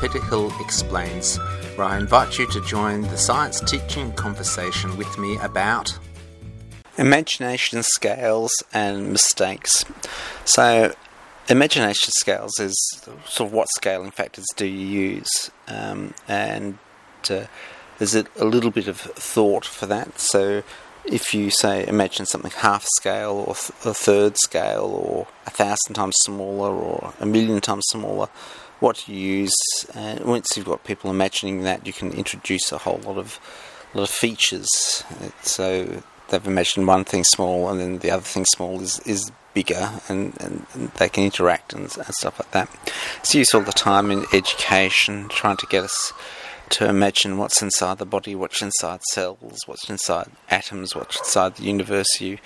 Peter Hill Explains, where I invite you to join the science teaching conversation with me about imagination scales and mistakes. So, imagination scales is sort of what scaling factors do you use, and there's a little bit of thought for that. So, if you say imagine something half scale or a third scale or 1,000 times smaller or 1,000,000 times smaller, what do you use? And once you've got people imagining that, you can introduce a whole lot of features. So they've imagined one thing small, and then the other thing small is bigger, and they can interact and stuff like that. It's used all the time in education, trying to get us to imagine what's inside the body, what's inside cells, what's inside atoms, what's inside the universe. You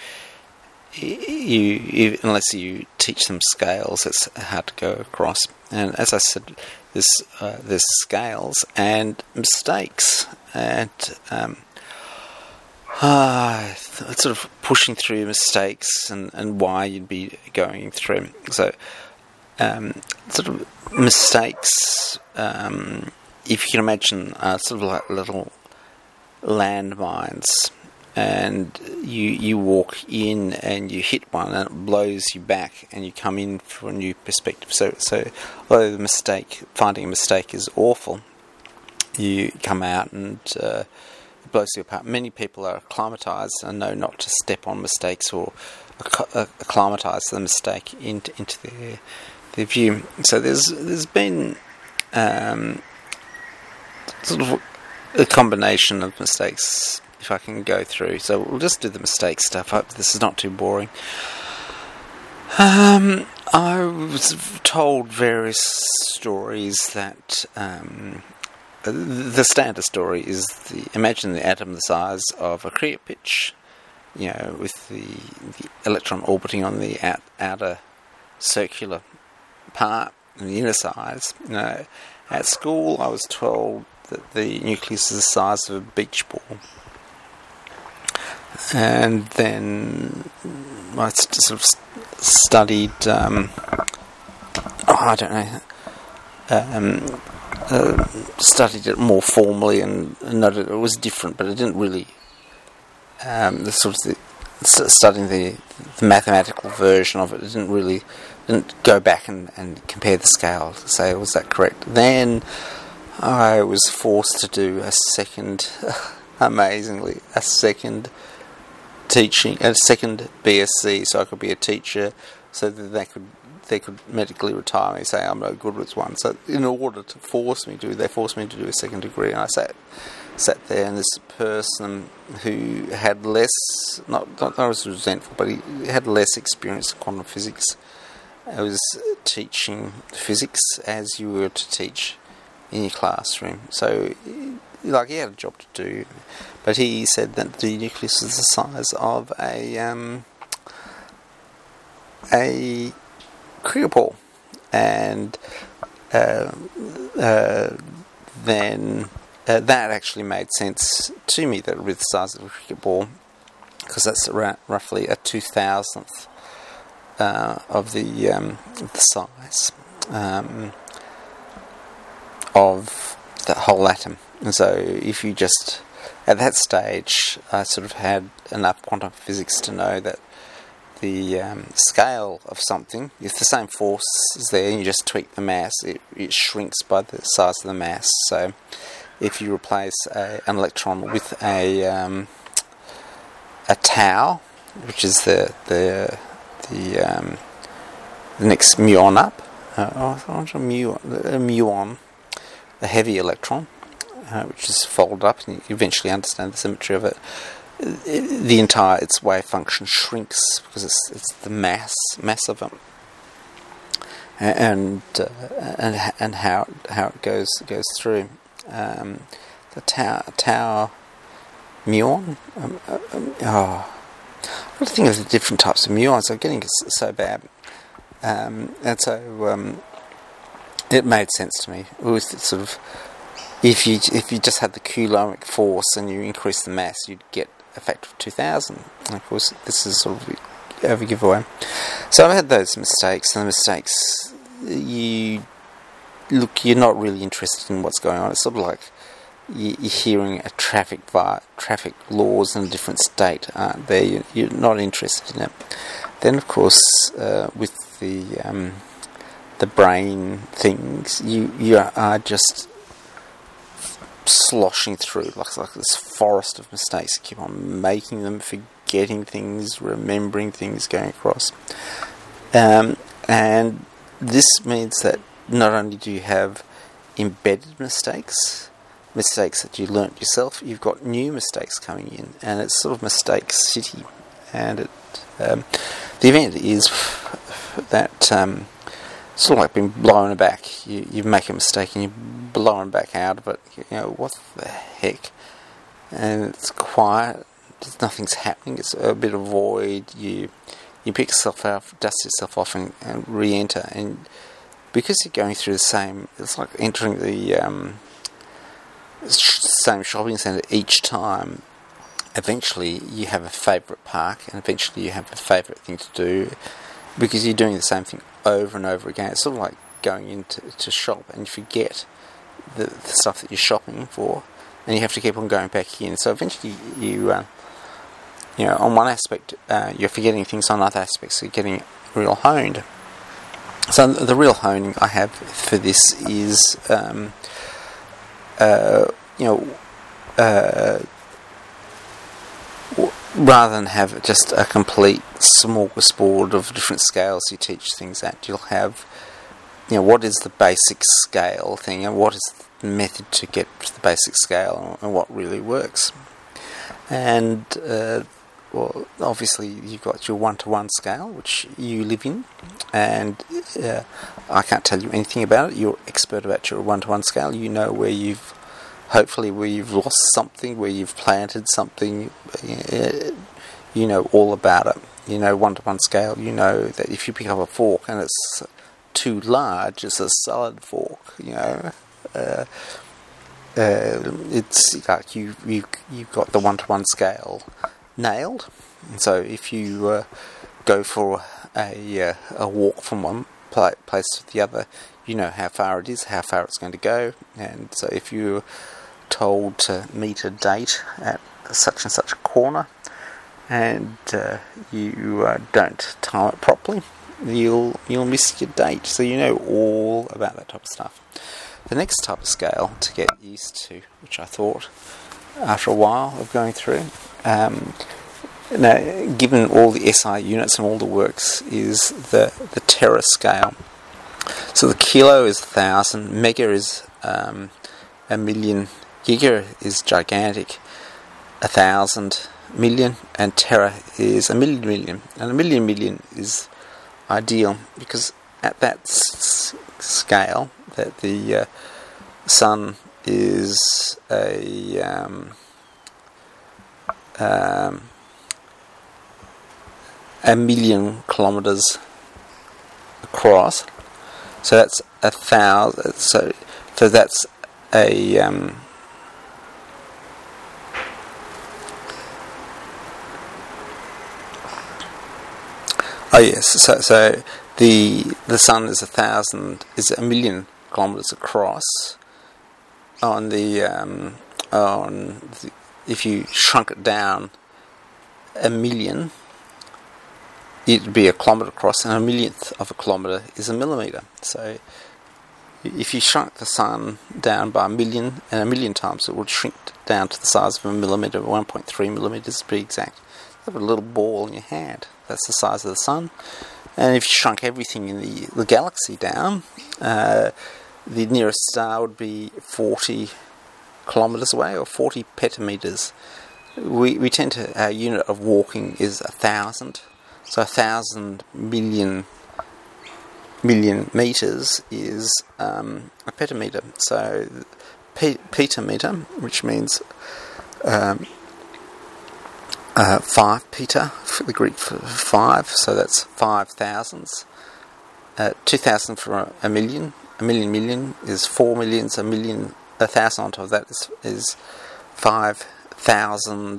unless you teach them scales, it's hard to go across. And as I said, there's scales and mistakes, and sort of pushing through mistakes and why you'd be going through. So, sort of mistakes. If you can imagine sort of like little landmines, and you walk in and you hit one and it blows you back, and you come in for a new perspective. So although finding a mistake is awful, you come out and it blows you apart. Many people are acclimatized and know not to step on mistakes, or acclimatize the mistake into their view. So there's been sort of a combination of mistakes, if I can go through. So we'll just do the mistake stuff. I hope this is not too boring. I was told various stories that the standard story is imagine the atom the size of a cricket pitch, with the electron orbiting on the outer circular part and the inner size. At school I was told that the nucleus is the size of a beach ball. And then I sort of studied, studied it more formally and noted it was different, but it didn't really, studying the mathematical version of it, didn't go back and compare the scale to say, was that correct? Then I was forced to do a second BSc, so I could be a teacher, so that they could medically retire me, say I'm no good with one. So in order to force me to do a second degree, and I sat there, and this person who had less, not I was resentful, but he had less experience in quantum physics. I was teaching physics as you were to teach in your classroom. So, he had a job to do, but he said that the nucleus is the size of a cricket ball, and then that actually made sense to me, that it was the size of a cricket ball, because that's roughly a 2,000th of the size of the whole atom. And so if you just, at that stage, I sort of had enough quantum physics to know that the scale of something, if the same force is there and you just tweak the mass, it shrinks by the size of the mass. So if you replace an electron with a tau, which is the next muon up, a muon, a heavy electron, which is folded up, and you eventually understand the symmetry of it. The entire its wave function shrinks because it's the mass of it, and how it goes through. The tau muon. I've got to think of the different types of muons. I'm getting so bad, and so it made sense to me. It was sort of, if you just had the Coulombic force and you increase the mass, you'd get a factor of 2,000. And of course, this is sort of over giveaway. So I've had those mistakes, and the mistakes you look, you're not really interested in what's going on. It's sort of like you're hearing a traffic laws in a different state, aren't there? You're not interested in it. Then, of course, with the brain things, you are just sloshing through like this forest of mistakes. You keep on making them, forgetting things, remembering things, going across. And this means that not only do you have embedded mistakes that you learnt yourself, you've got new mistakes coming in, and it's sort of mistake city. And the event is that sort of like being blown aback. You make a mistake and you're blown back out of it. What the heck? And it's quiet. Nothing's happening. It's a bit of void. You pick yourself up, dust yourself off, and re-enter. And because you're going through the same, it's like entering the same shopping centre each time. Eventually, you have a favourite park, and eventually you have a favourite thing to do, because you're doing the same thing over and over again. It's sort of like going into shop and you forget the stuff that you're shopping for, and you have to keep on going back in. So eventually you on one aspect you're forgetting things, on other aspects you're getting real honed. So the real honing I have for this is rather than have just a complete smorgasbord of different scales you teach things at, you'll have, what is the basic scale thing, and what is the method to get to the basic scale, and what really works. And, obviously you've got your one-to-one scale, which you live in, and I can't tell you anything about it. You're expert about your one-to-one scale. You know where you've lost something, where you've planted something. You know all about it. One-to-one scale. You know that if you pick up a fork and it's too large, it's a salad fork. It's like you've got the one-to-one scale nailed. And so if you go for a walk from one place to the other, you know how far it is, how far it's going to go. And so if you're told to meet a date at such and such a corner, and you don't time it properly, you'll miss your date. So you know all about that type of stuff. The next type of scale to get used to, which I thought after a while of going through, given all the SI units and all the works, is the tera scale. So the kilo is 1,000, mega is a million, giga is gigantic, 1,000 million, and tera is a million. And a million is ideal, because at that scale, that the sun is a million kilometers across. So that's 1,000. So that's a So the sun is 1,000, is a million kilometers across. If you shrunk it down a million, it'd be a kilometre across, and a millionth of a kilometre is a millimetre. So if you shrunk the sun down by a million, and a million times, it would shrink down to the size of a millimetre, 1.3 millimetres to be exact. You have a little ball in your hand. That's the size of the sun. And if you shrunk everything in the galaxy down, the nearest star would be 40 kilometres away, or 40 petameters. We tend to, our unit of walking is 1,000. So 1,000 million metres is a petameter. So petameter, which means 5 peta, for the Greek for 5, so that's 5,000s. 2,000 for a million. A million is 4 millions. A million, 1,000 on top of that is 5,000.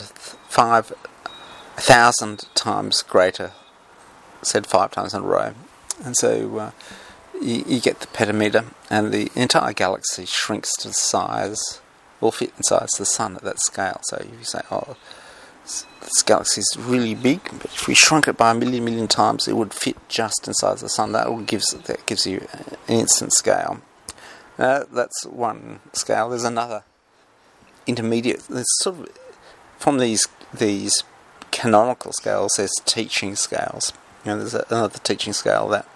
5,000 times greater. Said 5 times in a row. And so you get the petameter, and the entire galaxy shrinks to the size, will fit inside the sun at that scale. So if you say, oh, this galaxy is really big, but if we shrunk it by a million times, it would fit just inside the sun. That gives you an instant scale. That's one scale. There's another intermediate. There's sort of, from these canonical scales, there's teaching scales. There's another teaching scale that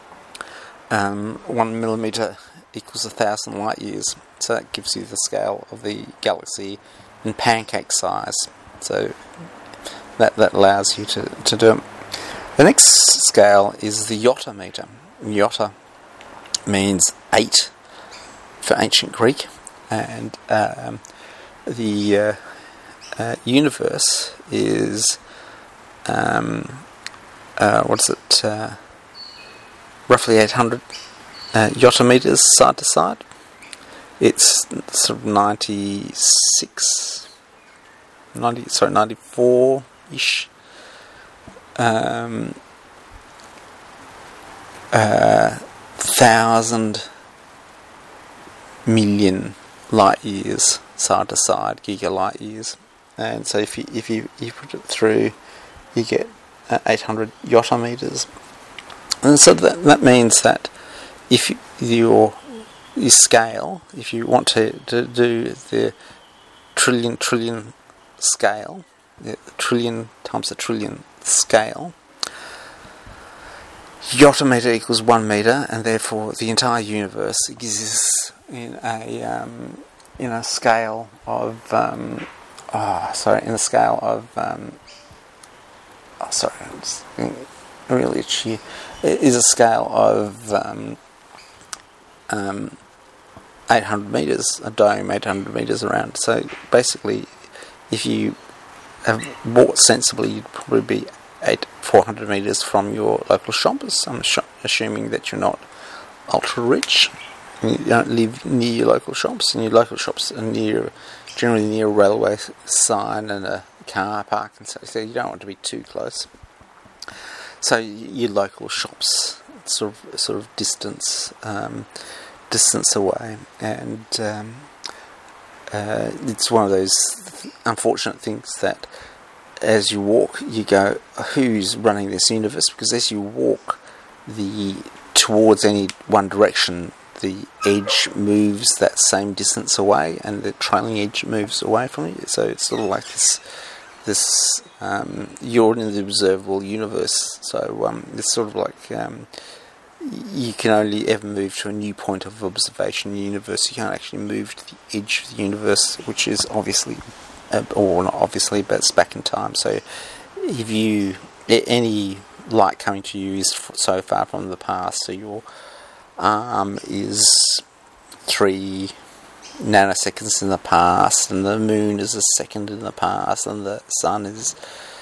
1 millimeter equals 1,000 light years. So that gives you the scale of the galaxy in pancake size. So that allows you to do it. The next scale is the yottameter. Yotta means 8 for ancient Greek, and the universe is roughly 800 yottameters side to side. It's sort of 94-ish thousand million light years side to side, giga light years. And so if you put it through, you get 800 yottameters. And so that means that if your scale, if you want to do the trillion scale, the trillion times a trillion scale, yottameter equals 1 meter, and therefore the entire universe exists in a scale of really itchy. It is a scale of 800 meters, a dome 800 meters around. So basically, if you have bought sensibly, you'd probably be 400 meters from your local shoppers. I'm assuming that you're not ultra rich. You don't live near your local shops, and your local shops are generally near a railway sign and a car park, and so you don't want to be too close. So your local shops, sort of distance away, and it's one of those unfortunate things that as you walk, you go, who's running this universe? Because as you walk towards any one direction, the edge moves that same distance away, and the trailing edge moves away from you. So it's sort of like this you're in the observable universe. So it's sort of like you can only ever move to a new point of observation in the universe. You can't actually move to the edge of the universe, which is obviously, or not obviously, but it's back in time. So if any light coming to you is so far from the past, so your arm is 3 nanoseconds in the past, and the moon is a second in the past, and the sun is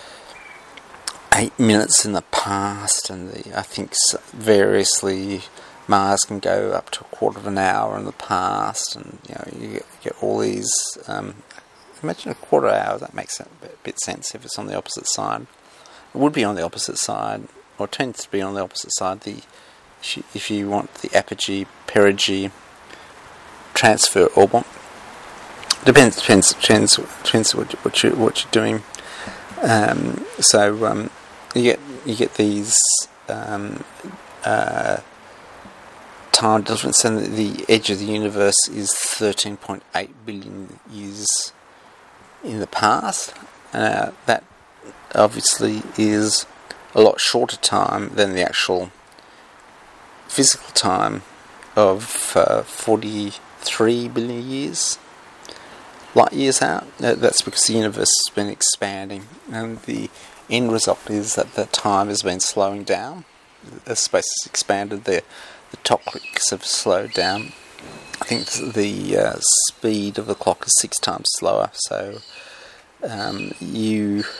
8 minutes in the past, and I think variously Mars can go up to a quarter of an hour in the past, and you get all these. Imagine a quarter hour. That makes a bit sense if it's on the opposite side. It would be on the opposite side, or tends to be on the opposite side. If you want the apogee, perigee, transfer orbit, depends what you're doing. You get these time difference, and the edge of the universe is 13.8 billion years in the past. That obviously is a lot shorter time than the actual physical time of 43 billion years, light years out. That's because the universe has been expanding, and the end result is that the time has been slowing down. As space has expanded, the top clicks have slowed down. I think the speed of the clock is 6 times slower, so you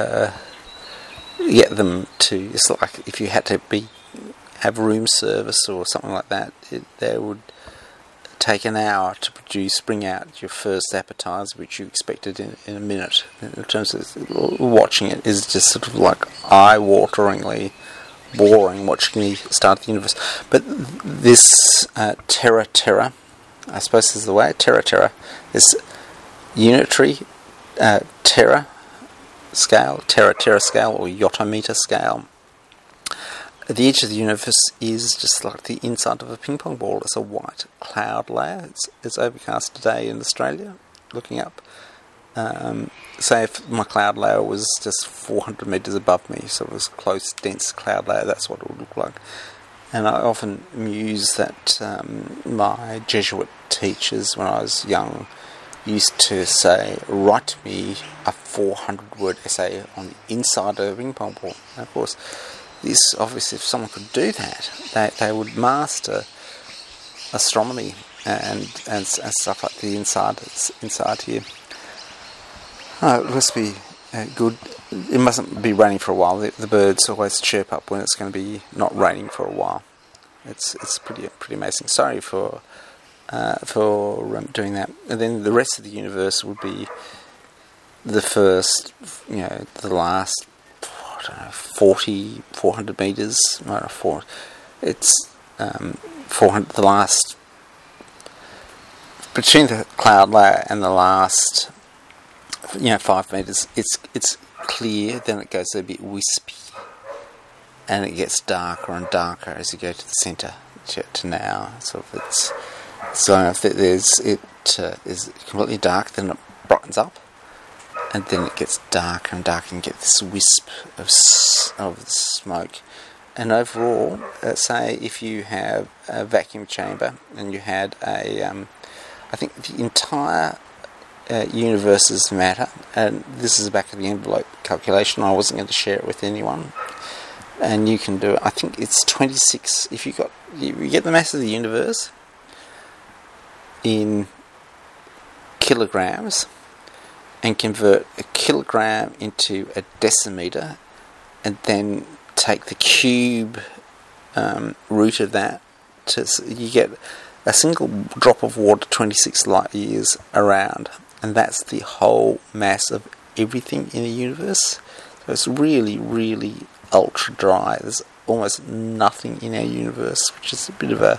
get them to. It's like if you had to have room service or something like that, they would take an hour to bring out your first appetizer, which you expected in a minute. In terms of watching it is just sort of like eye-wateringly boring watching the start of the universe. But this Terra, I suppose is the way, Terra, this unitary Terra scale, Terra scale, or Yottameter scale. The edge of the universe is just like the inside of a ping pong ball. It's a white cloud layer. It's overcast today in Australia, looking up. Say if my cloud layer was just 400 metres above me, so it was close, dense cloud layer, that's what it would look like. And I often muse that my Jesuit teachers, when I was young, used to say, write me a 400-word essay on the inside of a ping pong ball. And of course, this, obviously, if someone could do that, they would master astronomy and stuff like the inside here. Oh, it must be good. It mustn't be raining for a while. The birds always chirp up when it's going to be not raining for a while. It's pretty amazing. Sorry for doing that. And then the rest of the universe would be the first, the last, 400 metres. It's 400. The last between the cloud layer and the last, 5 metres. It's clear. Then it goes a bit wispy, and it gets darker and darker as you go to the centre to now. Sort of it's so if it is completely dark, then it brightens up. And then it gets darker and darker, and you get this wisp of smoke. And overall, say if you have a vacuum chamber and you had I think the entire universe is matter, and this is back of the envelope calculation. I wasn't going to share it with anyone, and you can do it. I think it's 26. If you get the mass of the universe in kilograms, and convert a kilogram into a decimeter, and then take the cube root of that, you get a single drop of water 26 light years around, and that's the whole mass of everything in the universe. So it's really, really ultra dry. There's almost nothing in our universe, which is a bit of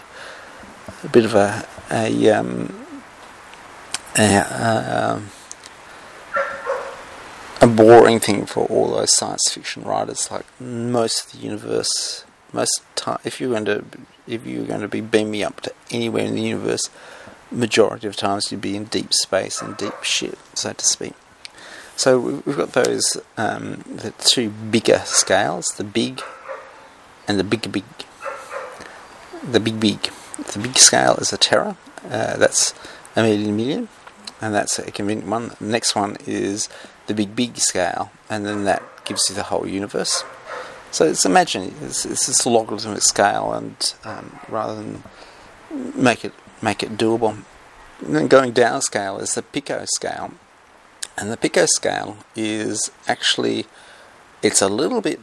a boring thing for all those science fiction writers. Like most of the universe, if you're going to be beaming up to anywhere in the universe, majority of times you'd be in deep space and deep shit, so to speak. So we've got those the two bigger scales, the big and the big. The big scale is a Terra. That's a million, and that's a convenient one. The next one is the big scale, and then that gives you the whole universe. So imagine it's this logarithmic scale, and rather than make it doable, and then going down scale is the pico scale, and the pico scale is actually, it's a little bit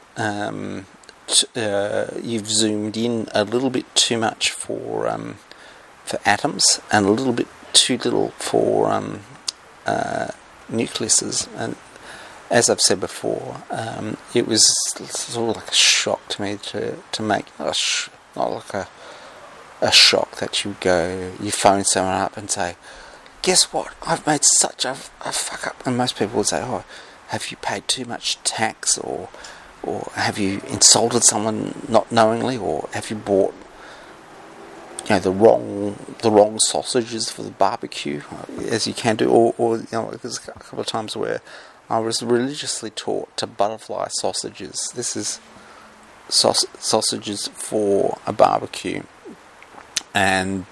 you've zoomed in a little bit too much for atoms, and a little bit too little for nucleuses. And as I've said before, it was sort of like a shock to me to make not like a shock that you phone someone up and say, guess what, I've made such a fuck up. And most people would say, oh, have you paid too much tax, or have you insulted someone not knowingly, or have you bought the wrong sausages for the barbecue, as you can do, or there's a couple of times where I was religiously taught to butterfly sausages. This is sausages for a barbecue, and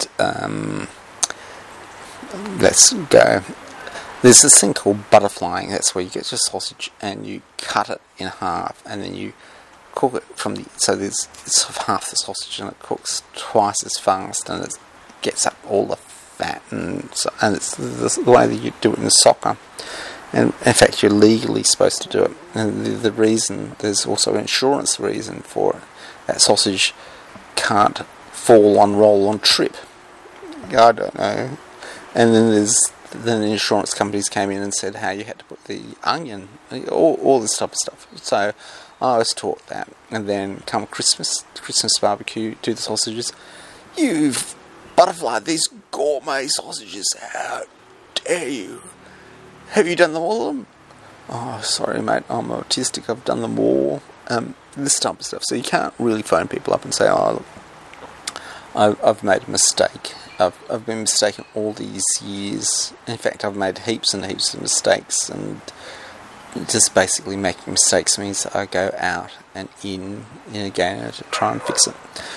let's go. There's this thing called butterflying. That's where you get your sausage and you cut it in half, and then you cook it it's sort of half the sausage, and it cooks twice as fast, and it gets up all the fat, and it's the way that you do it in soccer. And in fact, you're legally supposed to do it. And the reason, there's also an insurance reason for it. That sausage can't fall on, roll on, trip. I don't know. And then the insurance companies came in and said how you had to put the onion, all this type of stuff. So I was taught that. And then come Christmas barbecue, do the sausages. You've butterflied these gourmet sausages. How dare you? Have you done them all of them? Oh, sorry, mate. I'm autistic. I've done them all. This type of stuff. So you can't really phone people up and say, "Oh, look, I've made a mistake. I've been mistaken all these years. In fact, I've made heaps and heaps of mistakes, and just basically making mistakes means that I go out and in again to try and fix it."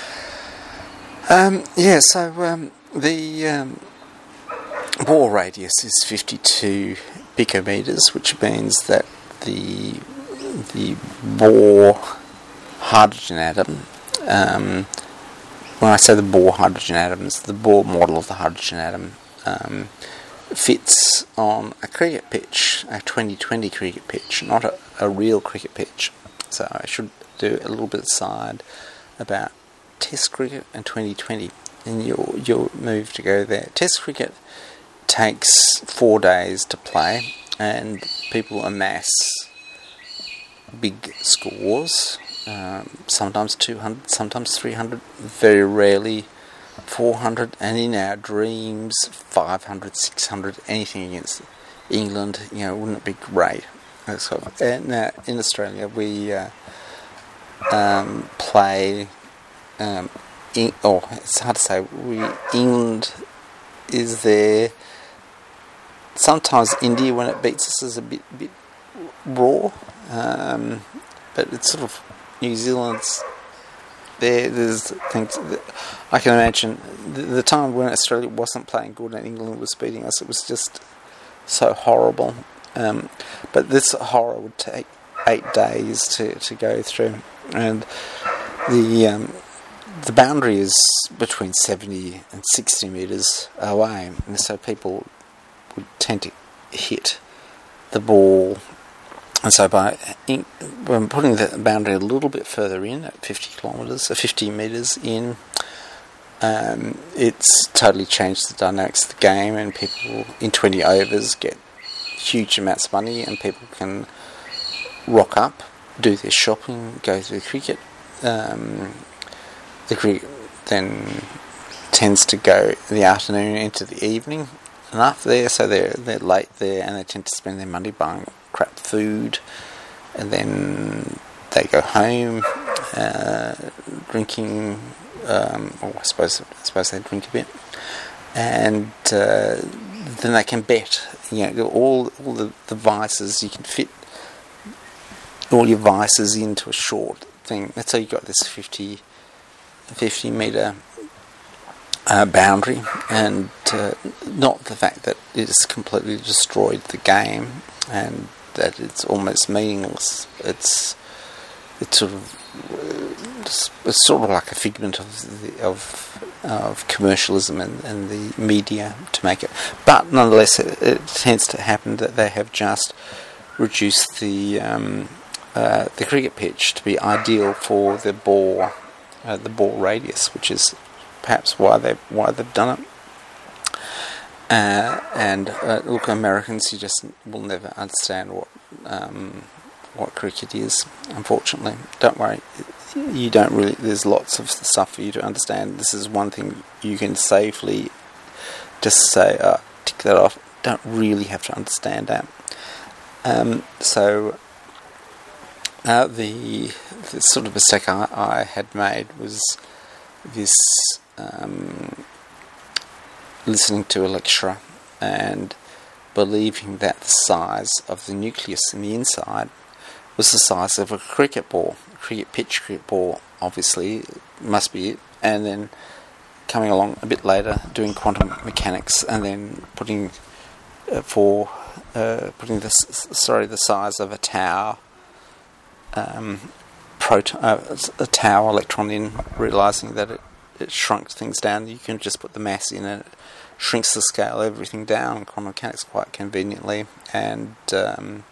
The bore radius is 52 picometers, which means that the Bohr hydrogen atom, when I say the Bohr hydrogen atoms, the Bohr model of the hydrogen atom fits on a cricket pitch, a 2020 cricket pitch, not a real cricket pitch. So I should do a little bit aside about Test cricket and 2020, and you'll move to go there. Test cricket takes 4 days to play, and people amass big scores, sometimes 200, sometimes 300, very rarely 400, and in our dreams 500, 600, anything against England, wouldn't it be great? And in Australia we play, it's hard to say, England is there. Sometimes India, when it beats us, is a bit raw, but it's sort of New Zealand's there. There's things that I can imagine. The time when Australia wasn't playing good and England was beating us, it was just so horrible. But this horror would take 8 days to go through, and the boundary is between 70 and 60 metres away, and so people would tend to hit the ball. And so by putting the boundary a little bit further in, at 50 metres in, it's totally changed the dynamics of the game, and people in 20 overs get huge amounts of money, and people can rock up, do their shopping, go to the cricket. The cricket then tends to go in the afternoon into the evening and after there, so they're late there, and they tend to spend their money buying crap food, and then they go home drinking, or I suppose they drink a bit, and then they can bet. All the vices, you can fit all your vices into a short thing. That's how you got this 50 metre boundary, and not the fact that it has completely destroyed the game and that it's almost meaningless. It's sort of like a figment of commercialism and the media to make it. But nonetheless, it tends to happen that they have just reduced the cricket pitch to be ideal for the bore radius, which is perhaps why they've done it. Look, Americans, you just will never understand what cricket is. Unfortunately, don't worry. You don't really. There's lots of stuff for you to understand. This is one thing you can safely just say, tick that off. Don't really have to understand that. The sort of mistake I had made was this. Listening to a lecturer and believing that the size of the nucleus in the inside was the size of a cricket ball. Cricket ball, obviously, must be it. And then coming along a bit later, doing quantum mechanics, and then putting the size of a tau a tau electron in, realising that it shrunk things down. You can just put the mass in and it shrinks the scale, everything down in quantum mechanics quite conveniently, and the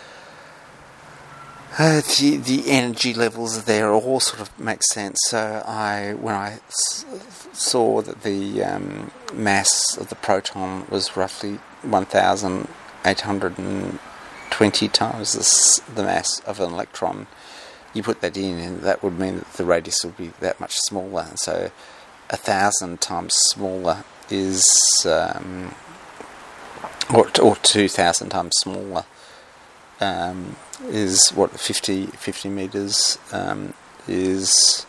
energy levels there all sort of make sense. So when I saw that the mass of the proton was roughly 1,820 times the mass of an electron, you put that in, and that would mean that the radius would be that much smaller. And so 1,000 times smaller is, or 2,000 times smaller is what 50 meters is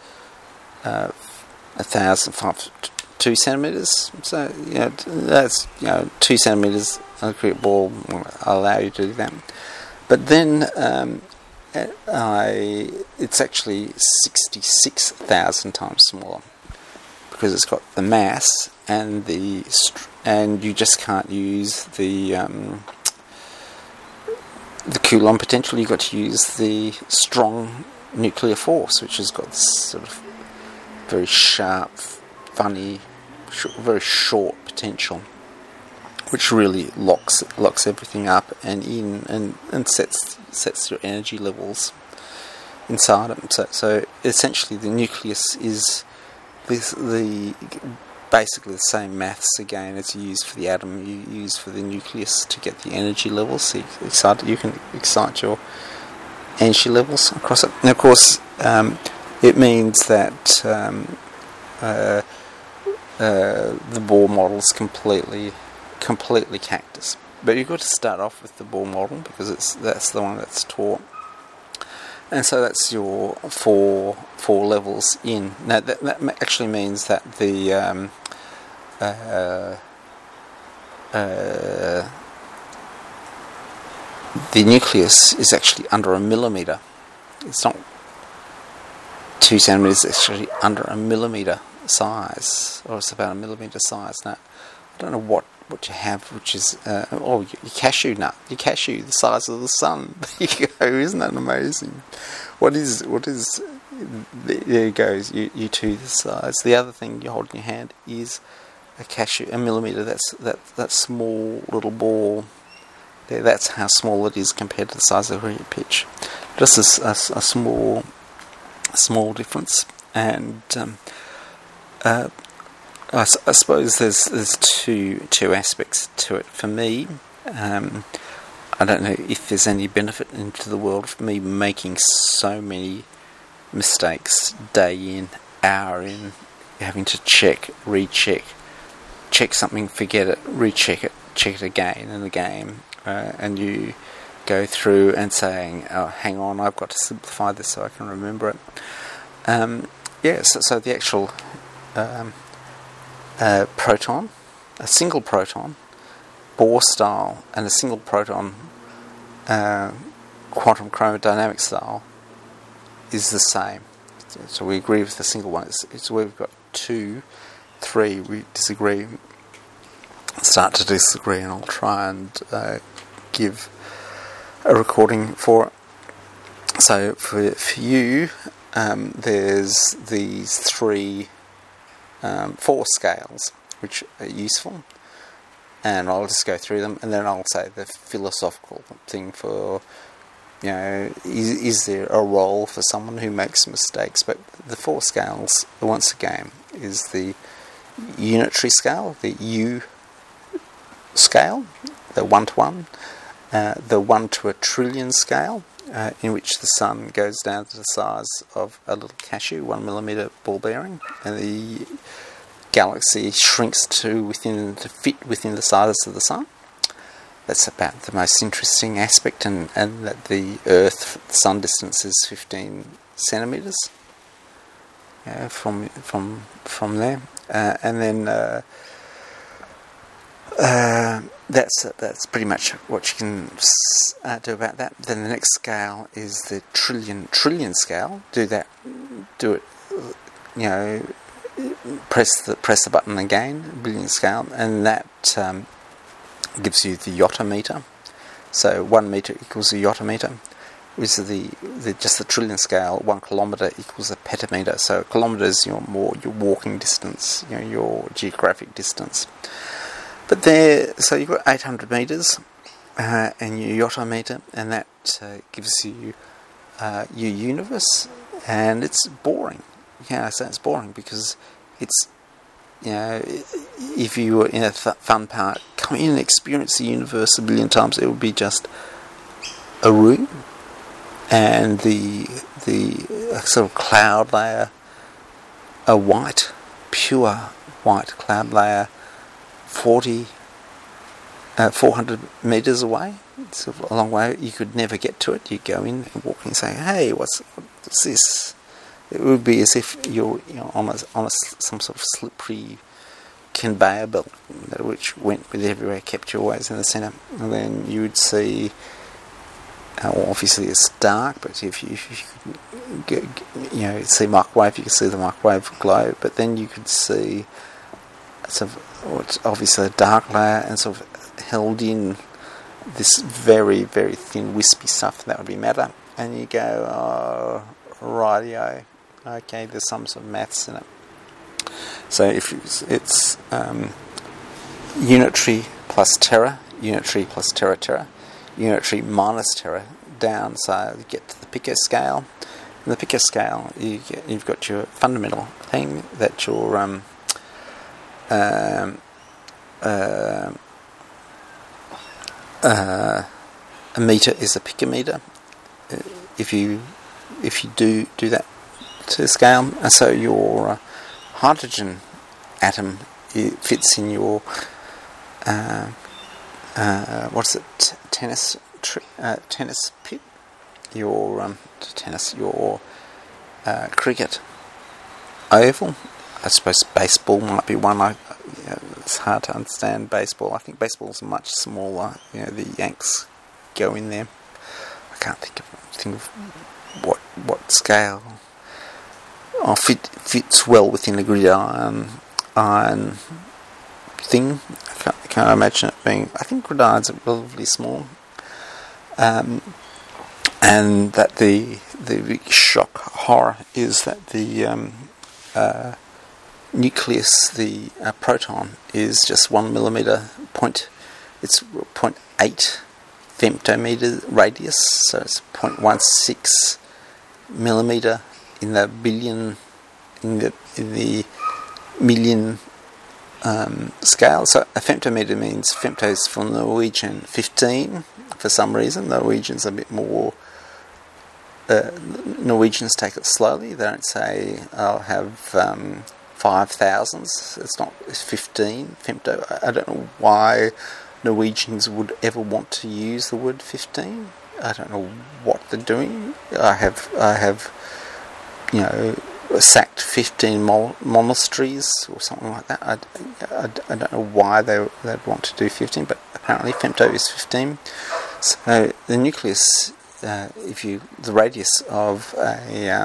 2 centimeters. So that's 2 centimeters. A cricket ball will allow you to do that. But then it's actually 66,000 times smaller, because it's got the mass and and you just can't use the Coulomb potential. You've got to use the strong nuclear force, which has got this sort of very sharp, funny, very short potential, which really locks everything up and in and sets your energy levels inside them. So essentially, the nucleus is basically the same maths again as you use for the atom. You use for the nucleus to get the energy levels. So you can excite your energy levels across it. And of course, it means that the Bohr model is completely cactus. But you've got to start off with the Bohr model, because that's the one that's taught. And so that's your four levels in. Now that actually means that the nucleus is actually under a millimeter. It's not 2 centimeters. It's actually under a millimeter size, or it's about a millimeter size. Now, I don't know what you have, which is your cashew nut. Your cashew, the size of the sun. There you go. Isn't that amazing? What is? There you go. You two the size. The other thing you hold in your hand is a cashew, a millimeter. That small little ball. There. That's how small it is compared to the size of a cricket pitch. Just a small difference. And I suppose there's two aspects to it. For me, I don't know if there's any benefit into the world for me making so many mistakes day in, hour in, having to check, recheck, check something, forget it, recheck it, check it again and again, and you go through and saying, oh, hang on, I've got to simplify this so I can remember it. So the actual proton, a single proton, Bohr style, and a single proton quantum chromodynamic style is the same. So we agree with the single one. It's where we've got 2, 3, we disagree, start to disagree, and I'll try and give a recording for it. So for you, there's these 4 scales which are useful, and I'll just go through them, and then I'll say the philosophical thing for, is there a role for someone who makes mistakes? But the 4 scales, once again, is the unitary scale, the U scale, the 1-to-1, the 1 to a trillion scale, in which the sun goes down to the size of a little cashew, 1 millimeter ball bearing, and the galaxy shrinks to fit within the size of the sun. That's about the most interesting aspect, and that the Earth-Sun distance is 15 centimeters from there, and then that's pretty much what you can do about that. Then the next scale is the trillion scale. Do it. Press the button again, billion scale, and that gives you the yottameter. So 1 meter equals a yottameter. Which is just the trillion scale. 1 kilometer equals a petameter. So a kilometer is your walking distance, your geographic distance. But so you've got 800 meters and your yottameter, and that gives you your universe, and it's boring. So it's boring because it's, if you were in a fun park, come in and experience the universe a billion times, it would be just a room, and the sort of cloud layer, a white, pure white cloud layer, 400 metres away, sort of a long way. You could never get to it. You go in and walk in and say, "Hey, what's this?" It would be as if you're on some sort of slippery conveyor belt, which went with everywhere, kept you always in the centre. And then you would see, obviously it's dark, but if you see microwave, you could see the microwave glow. But then you could see sort of obviously a dark layer and sort of held in this very, very thin wispy stuff that would be matter. And you go, "Oh, rightio, okay, there's some sort of maths in it." So if it's unitary plus terra, unitary plus terra, unitary minus terra down, so you get to the picoscale. In the picoscale, you've got your fundamental thing that your a meter is a picometer. If you do that to scale, so your hydrogen atom fits in your tennis pit, your cricket oval. I suppose baseball might be one. It's hard to understand baseball. I think baseball's much smaller. The Yanks go in there. I can't think of what scale. Fits well within a gridiron iron thing. I can't imagine it being. I think gridirons are relatively small, and that the big shock horror is that the nucleus, the proton, is just 1 millimeter point. It's 0.8 femtometer radius, so it's 0.16 millimeter in the billion, in the million scale. So a femtometer means, femto is from Norwegian 15 for some reason. Norwegians are a bit more. Norwegians take it slowly. They don't say, "I'll have 5,000s." It's 15 femto. I don't know why Norwegians would ever want to use the word 15. I don't know what they're doing. I have sacked 15 monasteries or something like that. I don't know why they'd want to do 15, but apparently femto is 15. So the nucleus, the radius of a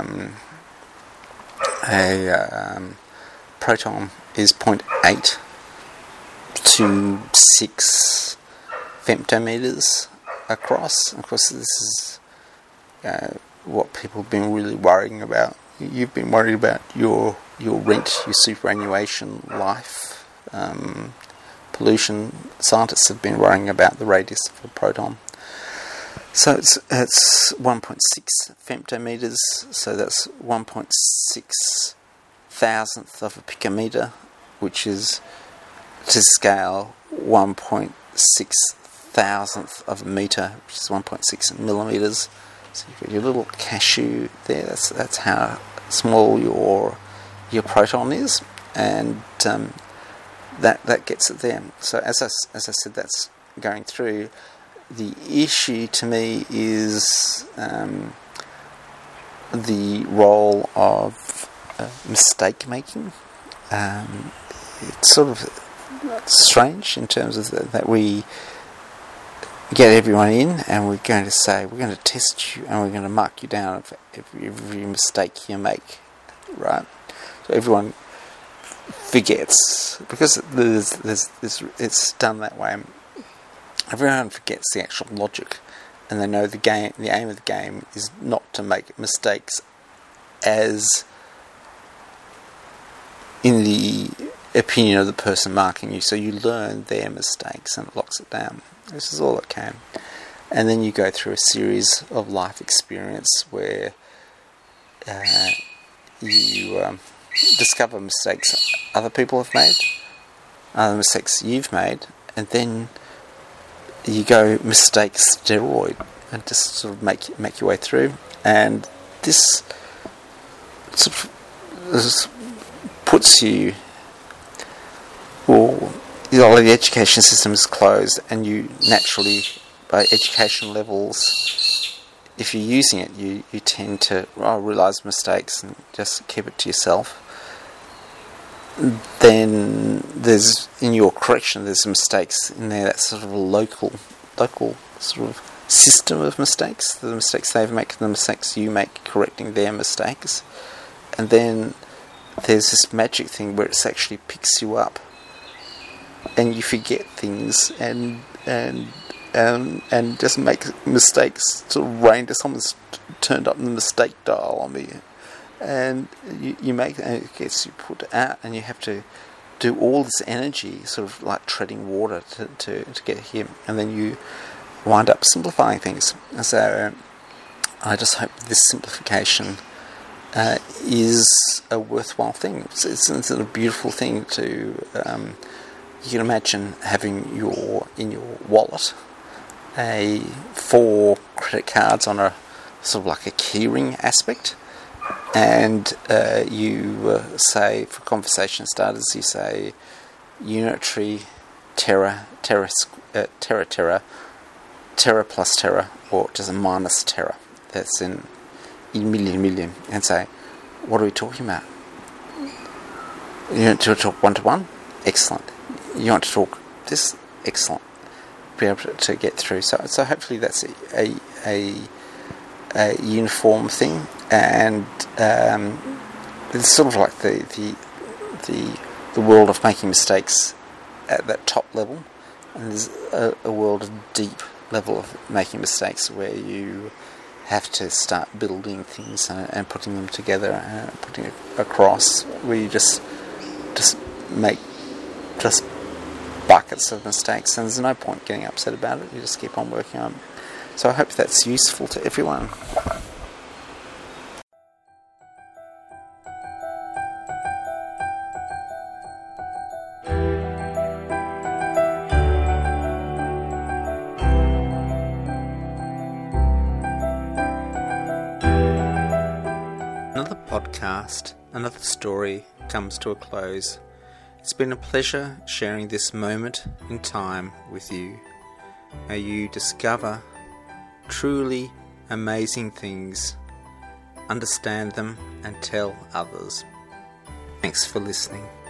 proton is 0.8 to 6 femtometers across. Of course, this is what people have been really worrying about. You've been worried about your rent, your superannuation life, pollution. Scientists have been worrying about the radius of a proton. So it's 1.6 femtometers. So that's 1.6 thousandth of a picometer, which is to scale 1.6 thousandth of a meter, which is 1.6 millimeters. So you've got your little cashew there. That's how small your proton is, and that gets it there. So as I said, that's going through. The issue to me is the role of mistake making. It's sort of strange in terms of that we get everyone in and we're going to say we're going to test you and we're going to mark you down for every mistake you make, right? So everyone forgets, because it's done that way. Everyone forgets the actual logic, and they know the aim of the game is not to make mistakes, as in the opinion of the person marking you. So you learn their mistakes and it locks it down. This is all it can. And then you go through a series of life experience where you discover mistakes other people have made, other mistakes you've made, and then you go mistake steroid. and just sort of make your way through. And this sort of puts you, well, the education system is closed, and you naturally, by education levels, if you're using it, you tend to realise mistakes and just keep it to yourself. Then there's, in your correction, there's mistakes in there. That's sort of a local sort of system of mistakes. The mistakes they make, the mistakes you make, correcting their mistakes. And then there's this magic thing where it actually picks you up, and you forget things, and just make mistakes, sort of rain to someone's turned up the mistake dial on me, and you make, and it gets you put out, and you have to do all this energy, sort of like treading water to get here, and then you wind up simplifying things. And so I just hope this simplification is a worthwhile thing. It's a beautiful thing to. You can imagine having in your wallet 4 credit cards on a sort of like a keyring aspect, and you say, for conversation starters, you say unitary, Terra plus Terra, or just a minus Terra. That's in million, and say, what are we talking about? You want to talk one-to-one? Excellent. You want to talk this? Excellent. Be able to get through. So hopefully that's a uniform thing, and it's sort of like the world of making mistakes at that top level, and there's a world of deep level of making mistakes where you have to start building things and putting them together and putting it across, where you just make buckets of mistakes, and there's no point getting upset about it. You just keep on working on it. So I hope that's useful to everyone. Another podcast, another story comes to a close. It's been a pleasure sharing this moment in time with you. May you discover truly amazing things, understand them, and tell others. Thanks for listening.